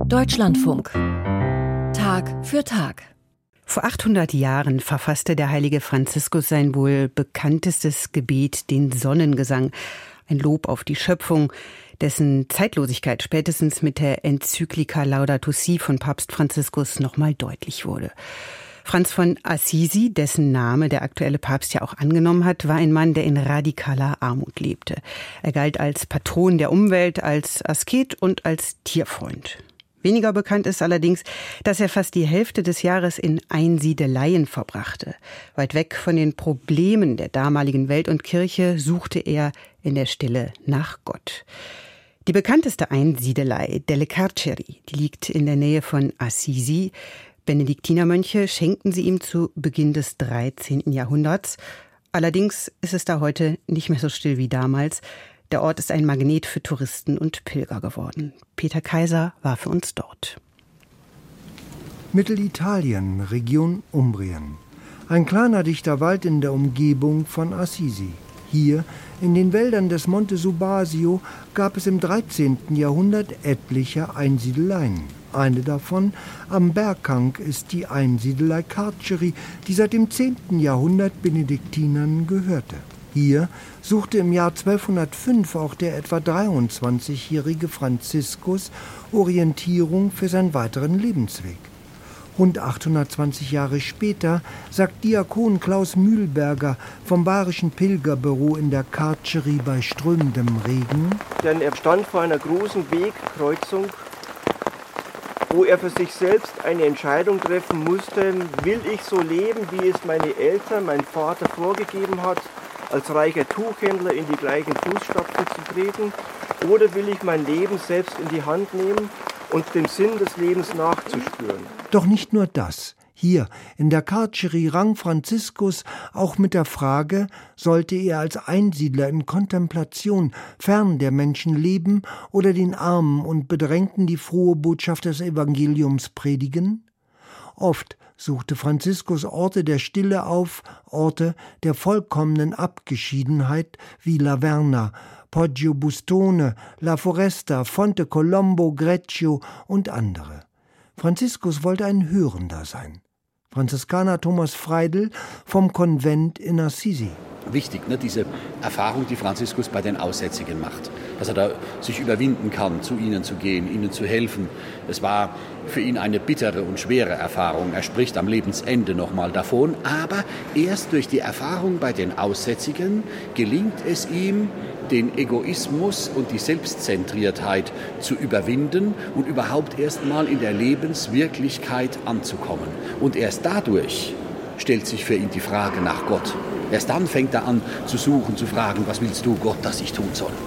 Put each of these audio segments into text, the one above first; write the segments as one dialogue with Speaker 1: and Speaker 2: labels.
Speaker 1: Deutschlandfunk. Tag für Tag.
Speaker 2: Vor 800 Jahren verfasste der heilige Franziskus sein wohl bekanntestes Gebet, den Sonnengesang. Ein Lob auf die Schöpfung, dessen Zeitlosigkeit spätestens mit der Enzyklika Laudato Si von Papst Franziskus nochmal deutlich wurde. Franz von Assisi, dessen Name der aktuelle Papst ja auch angenommen hat, war ein Mann, der in radikaler Armut lebte. Er galt als Patron der Umwelt, als Asket und als Tierfreund. Weniger bekannt ist allerdings, dass er fast die Hälfte des Jahres in Einsiedeleien verbrachte. Weit weg von den Problemen der damaligen Welt und Kirche suchte er in der Stille nach Gott. Die bekannteste Einsiedelei, Delle Carceri, die liegt in der Nähe von Assisi. Benediktinermönche schenkten sie ihm zu Beginn des 13. Jahrhunderts. Allerdings ist es da heute nicht mehr so still wie damals. Der Ort ist ein Magnet für Touristen und Pilger geworden. Peter Kaiser war für uns dort.
Speaker 3: Mittelitalien, Region Umbrien. Ein kleiner dichter Wald in der Umgebung von Assisi. Hier, in den Wäldern des Monte Subasio, gab es im 13. Jahrhundert etliche Einsiedeleien. Eine davon am Berghang ist die Einsiedelei Carceri, die seit dem 10. Jahrhundert Benediktinern gehörte. Hier suchte im Jahr 1205 auch der etwa 23-jährige Franziskus Orientierung für seinen weiteren Lebensweg. Rund 820 Jahre später sagt Diakon Klaus Mühlberger vom Bayerischen Pilgerbüro in der Carceri bei strömendem Regen:
Speaker 4: Denn er stand vor einer großen Wegkreuzung, wo er für sich selbst eine Entscheidung treffen musste: Will ich so leben, wie es meine Eltern, mein Vater vorgegeben hat, als reicher Tuchhändler in die gleichen Fußstapfen zu treten, oder will ich mein Leben selbst in die Hand nehmen und dem Sinn des Lebens nachzuspüren?
Speaker 3: Doch nicht nur das. Hier in der Carceri rang Franziskus auch mit der Frage, sollte er als Einsiedler in Kontemplation fern der Menschen leben oder den Armen und Bedrängten die frohe Botschaft des Evangeliums predigen? Oft suchte Franziskus Orte der Stille auf, Orte der vollkommenen Abgeschiedenheit wie La Verna, Poggio Bustone, La Foresta, Fonte Colombo, Greccio und andere. Franziskus wollte ein Hörender sein. Franziskaner Thomas Freidl vom Konvent in Assisi.
Speaker 5: Wichtig, diese Erfahrung, die Franziskus bei den Aussätzigen macht, dass er da sich überwinden kann, zu ihnen zu gehen, ihnen zu helfen. Es war für ihn eine bittere und schwere Erfahrung. Er spricht am Lebensende nochmal davon, aber erst durch die Erfahrung bei den Aussätzigen gelingt es ihm, den Egoismus und die Selbstzentriertheit zu überwinden und überhaupt erst mal in der Lebenswirklichkeit anzukommen. Und erst dadurch stellt sich für ihn die Frage nach Gott. Erst dann fängt er an zu suchen, zu fragen: Was willst du, Gott, dass ich tun soll?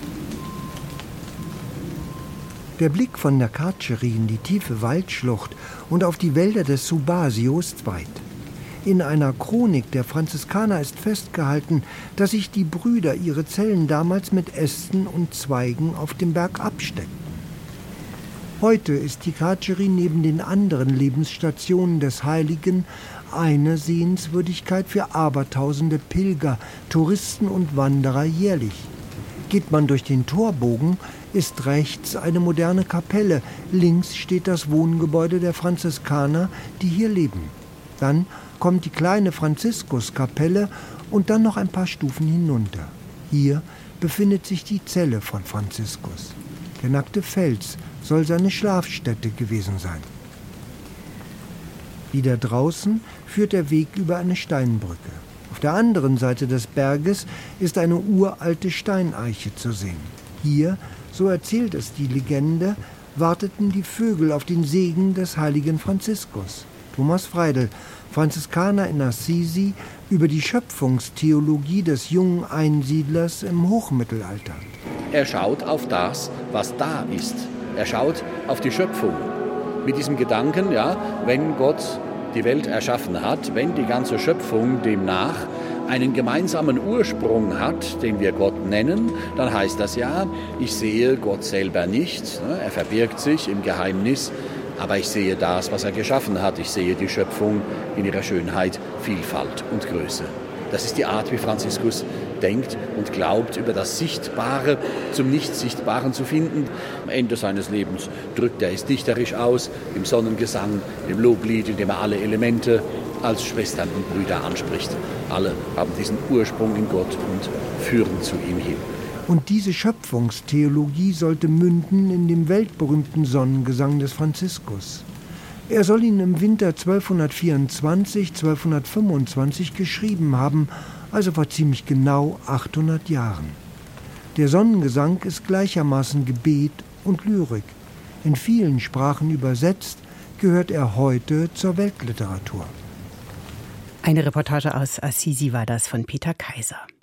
Speaker 3: Der Blick von der Carceri in die tiefe Waldschlucht und auf die Wälder des Subasio ist weit. In einer Chronik der Franziskaner ist festgehalten, dass sich die Brüder ihre Zellen damals mit Ästen und Zweigen auf dem Berg absteckten. Heute ist die Carceri neben den anderen Lebensstationen des Heiligen eine Sehenswürdigkeit für abertausende Pilger, Touristen und Wanderer jährlich. Geht man durch den Torbogen, ist rechts eine moderne Kapelle, links steht das Wohngebäude der Franziskaner, die hier leben. Dann kommt die kleine Franziskuskapelle und dann noch ein paar Stufen hinunter. Hier befindet sich die Zelle von Franziskus. Der nackte Fels soll seine Schlafstätte gewesen sein. Wieder draußen führt der Weg über eine Steinbrücke. Auf der anderen Seite des Berges ist eine uralte Steineiche zu sehen. Hier, so erzählt es die Legende, warteten die Vögel auf den Segen des heiligen Franziskus. Thomas Freidl, Franziskaner in Assisi, über die Schöpfungstheologie des jungen Einsiedlers im Hochmittelalter.
Speaker 5: Er schaut auf das, was da ist. Er schaut auf die Schöpfung. Mit diesem Gedanken, wenn Gott die Welt erschaffen hat, wenn die ganze Schöpfung demnach einen gemeinsamen Ursprung hat, den wir Gott nennen, dann heißt das ich sehe Gott selber nicht. Er verbirgt sich im Geheimnis, aber ich sehe das, was er geschaffen hat. Ich sehe die Schöpfung in ihrer Schönheit, Vielfalt und Größe. Das ist die Art, wie Franziskus denkt und glaubt, über das Sichtbare zum Nicht-Sichtbaren zu finden. Am Ende seines Lebens drückt er es dichterisch aus, im Sonnengesang, im Loblied, in dem er alle Elemente als Schwestern und Brüder anspricht. Alle haben diesen Ursprung in Gott und führen zu ihm hin.
Speaker 3: Und diese Schöpfungstheologie sollte münden in dem weltberühmten Sonnengesang des Franziskus. Er soll ihn im Winter 1224/1225 geschrieben haben, also vor ziemlich genau 800 Jahren. Der Sonnengesang ist gleichermaßen Gebet und Lyrik. In vielen Sprachen übersetzt, gehört er heute zur Weltliteratur.
Speaker 2: Eine Reportage aus Assisi war das von Peter Kaiser.